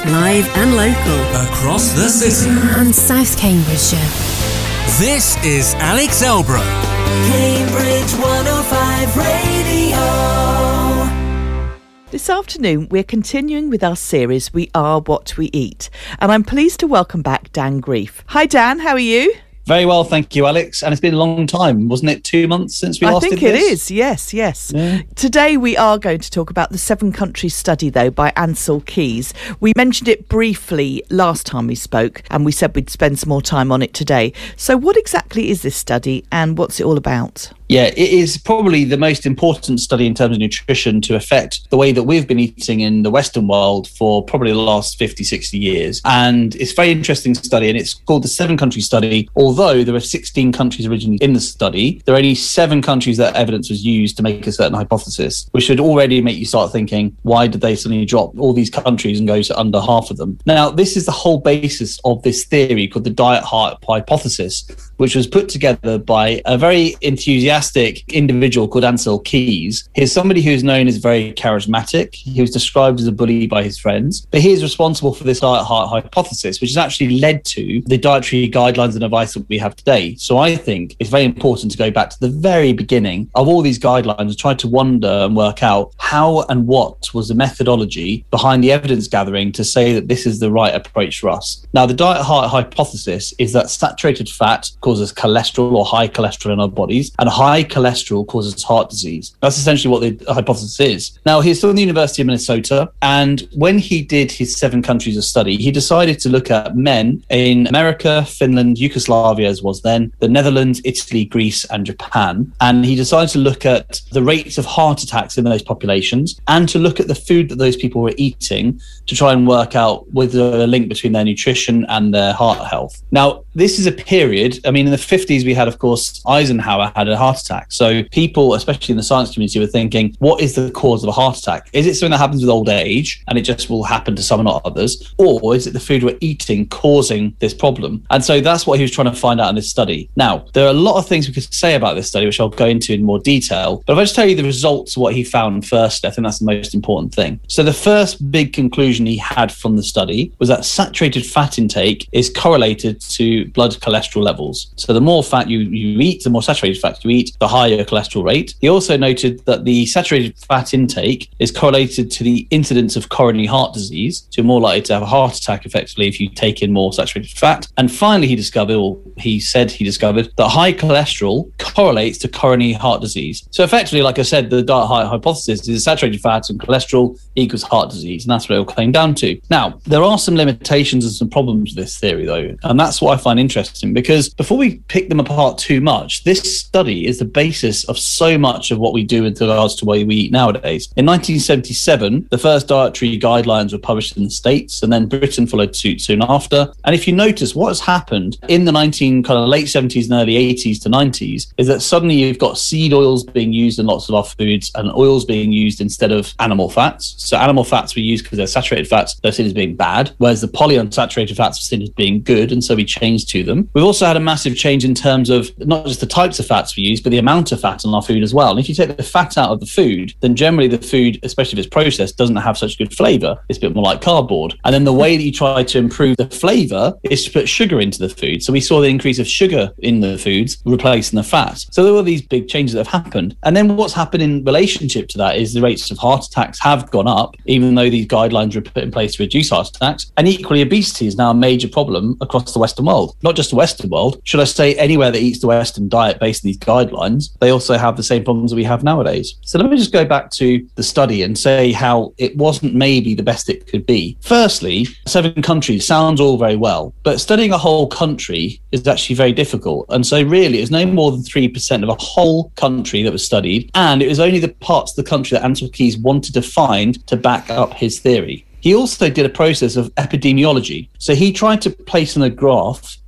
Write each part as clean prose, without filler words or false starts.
Live and local. Across the city. And South Cambridgeshire. This is Alex Elbrook. Cambridge 105 Radio. This afternoon, we're continuing with our series, We Are What We Eat. And I'm pleased to welcome back Dan Greif. Hi, Dan. How are you? Very well, thank you, Alex. And it's been a long time, wasn't it? 2 months since we last did this? I think it is, yes. Yeah. Today we are going to talk about the 7-country study, though, by Ancel Keys. We mentioned it briefly last time we spoke, and we said we'd spend some more time on it today. So what exactly is this study, and what's it all about? Yeah, it is probably the most important study in terms of nutrition to affect the way that we've been eating in the Western world for probably the last 50, 60 years. And it's a very interesting study, and it's called the 7-country study. Although there were 16 countries originally in the study, there are only 7 countries that evidence was used to make a certain hypothesis, which should already make you start thinking, why did they suddenly drop all these countries and go to under half of them? Now, this is the whole basis of this theory called the diet heart hypothesis, which was put together by a very enthusiastic individual called Ancel Keys. He's somebody who's known as very charismatic. He was described as a bully by his friends, but he is responsible for this diet heart hypothesis, which has actually led to the dietary guidelines and advice that we have today. So I think it's very important to go back to the very beginning of all these guidelines and try to wonder and work out how and what was the methodology behind the evidence gathering to say that this is the right approach for us. Now, the diet heart hypothesis is that saturated fat causes cholesterol or high cholesterol in our bodies, and high cholesterol causes heart disease. That's essentially what the hypothesis is. Now, he's still in the University of Minnesota, and when he did his 7 countries of study, he decided to look at men in America, Finland, Yugoslavia as was then, the Netherlands, Italy, Greece, and Japan. And he decided to look at the rates of heart attacks in those populations and to look at the food that those people were eating to try and work out whether a link between their nutrition and their heart health. Now, this is a period, I mean, in the 50s, we had, of course, Eisenhower had a heart attack. So people, especially in the science community, were thinking, what is the cause of a heart attack? Is it something that happens with old age and it just will happen to some and not others? Or is it the food we're eating causing this problem? And so that's what he was trying to find out in this study. Now, there are a lot of things we could say about this study, which I'll go into in more detail. But if I just tell you the results of what he found first, I think that's the most important thing. So the first big conclusion he had from the study was that saturated fat intake is correlated to blood cholesterol levels. So the more fat you eat, the more saturated fat you eat, the higher cholesterol rate. He also noted that the saturated fat intake is correlated to the incidence of coronary heart disease. So you're more likely to have a heart attack effectively if you take in more saturated fat. And finally, he discovered that high cholesterol correlates to coronary heart disease. So effectively, like I said, the diet heart hypothesis is saturated fat and cholesterol equals heart disease. And that's what it all came down to. Now, there are some limitations and some problems with this theory, though. And that's what I find interesting, because before we pick them apart too much, this study is the basis of so much of what we do with regards to the way we eat nowadays. In 1977, the first dietary guidelines were published in the States, and then Britain followed suit soon after. And if you notice, what has happened in the late 70s and early 80s to 90s is that suddenly you've got seed oils being used in lots of our foods and oils being used instead of animal fats. So animal fats we use because they're saturated fats, they're seen as being bad, whereas the polyunsaturated fats are seen as being good, and so we changed to them. We've also had a massive change in terms of not just the types of fats we use, but the amount of fat in our food as well. And if you take the fat out of the food, then generally the food, especially if it's processed, doesn't have such good flavour. It's a bit more like cardboard. And then the way that you try to improve the flavour is to put sugar into the food. So we saw the increase of sugar in the foods replacing the fat. So there were these big changes that have happened. And then what's happened in relationship to that is the rates of heart attacks have gone up, even though these guidelines were put in place to reduce heart attacks. And equally, obesity is now a major problem across the Western world. Not just the Western world, should I say anywhere that eats the Western diet based on these guidelines, they also have the same problems that we have nowadays. So let me just go back to the study and say how it wasn't maybe the best it could be. Firstly, 7 countries sounds all very well, but studying a whole country is actually very difficult. And so really, it's no more than 3% of a whole country that was studied. And it was only the parts of the country that Ancel Keys wanted to find to back up his theory. He also did a process of epidemiology. So he tried to place in a graph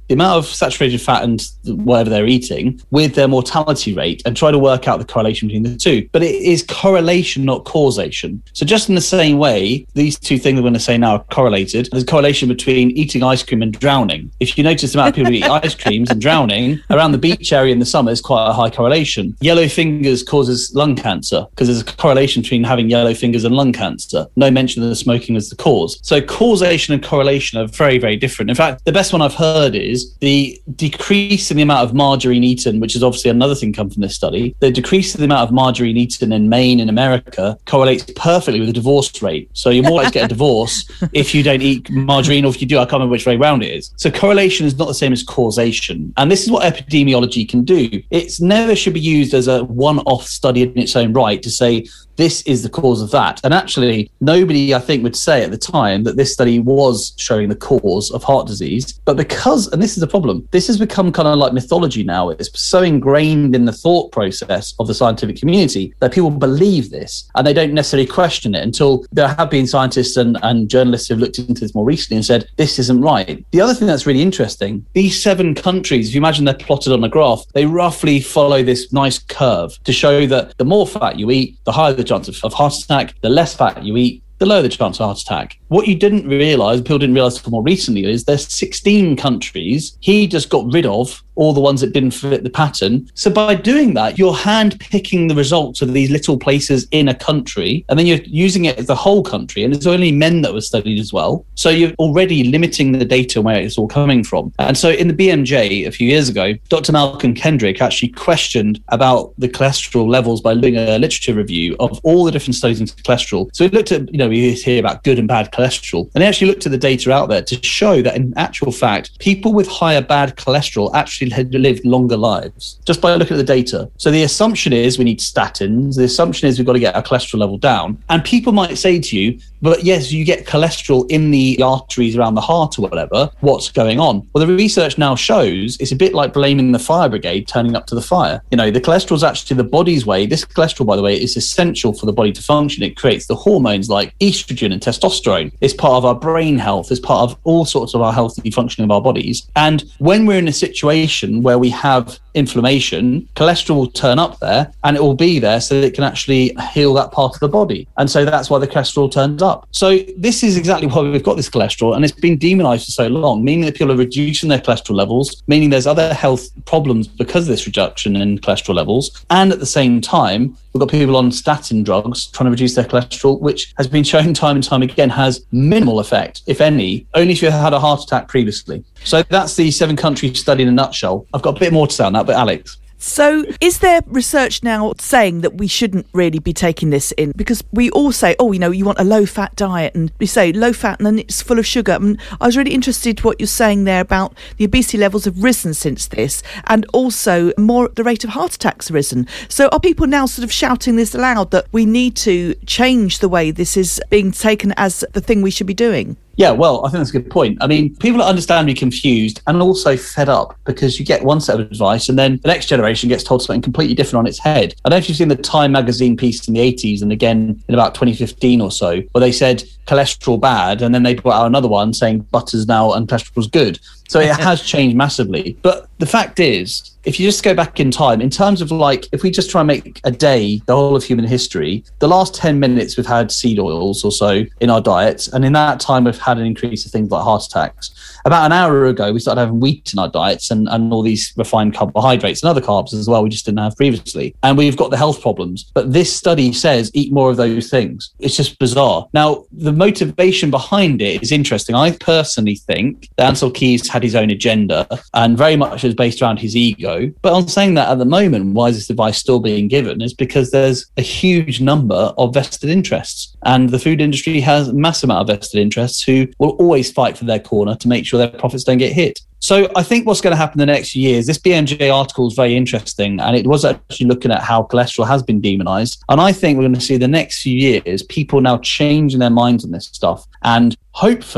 the amount of saturated fat and whatever they're eating with their mortality rate and try to work out the correlation between the two. But it is correlation, not causation. So just in the same way, these two things I'm going to say now are correlated. There's a correlation between eating ice cream and drowning. If you notice the amount of people who eat ice creams and drowning around the beach area in the summer is quite a high correlation. Yellow fingers causes lung cancer because there's a correlation between having yellow fingers and lung cancer. No mention of the smoking as the cause. So causation and correlation are very, very different. In fact, the best one I've heard is the decrease in the amount of margarine eaten, which is obviously another thing come from this study. The decrease in the amount of margarine eaten in Maine in America correlates perfectly with the divorce rate. So you're more likely to get a divorce if you don't eat margarine, or if you do, I can't remember which way round it is. So correlation is not the same as causation. And this is what epidemiology can do. It's never should be used as a one-off study in its own right to say, this is the cause of that. And actually, nobody, I think, would say at the time that this study was showing the cause of heart disease. But because, and this is the problem, this has become kind of like mythology now. It's so ingrained in the thought process of the scientific community that people believe this and they don't necessarily question it until there have been scientists and journalists who have looked into this more recently and said, this isn't right. The other thing that's really interesting, these 7 countries, if you imagine they're plotted on a graph, they roughly follow this nice curve to show that the more fat you eat, the higher the chance of heart attack, the less fat you eat, the lower the chance of heart attack. What you didn't realise, people didn't realise until more recently, is there's 16 countries. He just got rid of all the ones that didn't fit the pattern. So by doing that, you're hand-picking the results of these little places in a country, and then you're using it as the whole country, and it's only men that were studied as well. So you're already limiting the data where it's all coming from. And so in the BMJ a few years ago, Dr. Malcolm Kendrick actually questioned about the cholesterol levels by doing a literature review of all the different studies into cholesterol. So he looked at, we hear about good and bad cholesterol, and he actually looked at the data out there to show that in actual fact, people with higher bad cholesterol actually had lived longer lives just by looking at the data. So the assumption is we need statins. The assumption is we've got to get our cholesterol level down. And people might say to you, but yes, you get cholesterol in the arteries around the heart or whatever. What's going on? Well, the research now shows it's a bit like blaming the fire brigade turning up to the fire. The cholesterol is actually the body's way. This cholesterol, by the way, is essential for the body to function. It creates the hormones like estrogen and testosterone. It's part of our brain health. It's part of all sorts of our healthy functioning of our bodies. And when we're in a situation where we have inflammation, cholesterol will turn up there and it will be there so that it can actually heal that part of the body. And so that's why the cholesterol turns up. So this is exactly why we've got this cholesterol, and it's been demonized for so long, meaning that people are reducing their cholesterol levels, meaning there's other health problems because of this reduction in cholesterol levels. And at the same time, we've got people on statin drugs trying to reduce their cholesterol, which has been shown time and time again has minimal effect, if any, only if you had a heart attack previously. So that's the 7-country study in a nutshell. I've got a bit more to say on that, but Alex. So is there research now saying that we shouldn't really be taking this in? Because we all say, you want a low-fat diet, and we say low-fat and then it's full of sugar. And I was really interested what you're saying there about the obesity levels have risen since this, and also the rate of heart attacks risen. So are people now sort of shouting this aloud that we need to change the way this is being taken as the thing we should be doing? Yeah, well, I think that's a good point. I mean, people are understandably confused and also fed up because you get one set of advice and then the next generation gets told something completely different on its head. I don't know if you've seen the Time magazine piece in the 80s and again in about 2015 or so, where they said cholesterol bad, and then they brought out another one saying butter's now and cholesterol's good. So it has changed massively. But the fact is, if you just go back in time, in terms of if we just try and make a day, the whole of human history, the last 10 minutes we've had seed oils or so in our diets. And in that time, we've had an increase of things like heart attacks. About an hour ago, we started having wheat in our diets and all these refined carbohydrates and other carbs as well we just didn't have previously. And we've got the health problems. But this study says eat more of those things. It's just bizarre. Now, the motivation behind it is interesting. I personally think that Ancel Keys had his own agenda and very much is based around his ego. But on saying that, at the moment, why is this advice still being given is because there's a huge number of vested interests. And the food industry has a massive amount of vested interests who will always fight for their corner to make sure their profits don't get hit. So I think what's going to happen in the next few years, this BMJ article is very interesting, and it was actually looking at how cholesterol has been demonized. And I think we're going to see the next few years people now changing their minds on this stuff and hopefully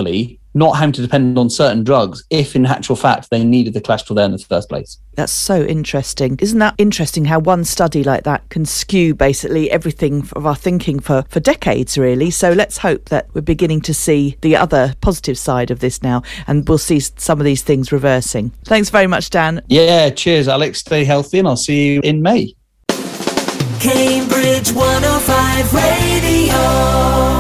not having to depend on certain drugs if in actual fact they needed the cholesterol there in the first place. That's so interesting. Isn't that interesting how one study like that can skew basically everything of our thinking for decades, really? So let's hope that we're beginning to see the other positive side of this now, and we'll see some of these things reversing. Thanks very much, Dan. Yeah, cheers, Alex. Stay healthy, and I'll see you in May. Cambridge 105 Radio.